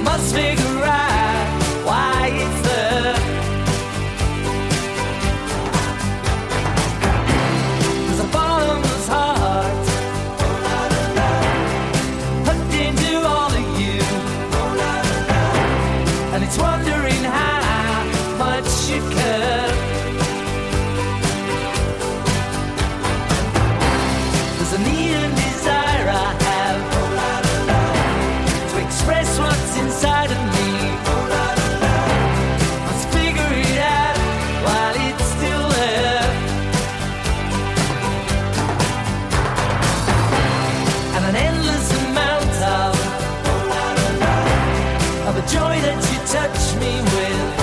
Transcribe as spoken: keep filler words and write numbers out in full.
must figure out why it's there. There's a bottomless heart hooked into all of you, and it's wondering how much you care. There's a need and desire I have to express what's inside of me. Must figure it out while it's still there. And an endless amount of of a joy that you touch me with.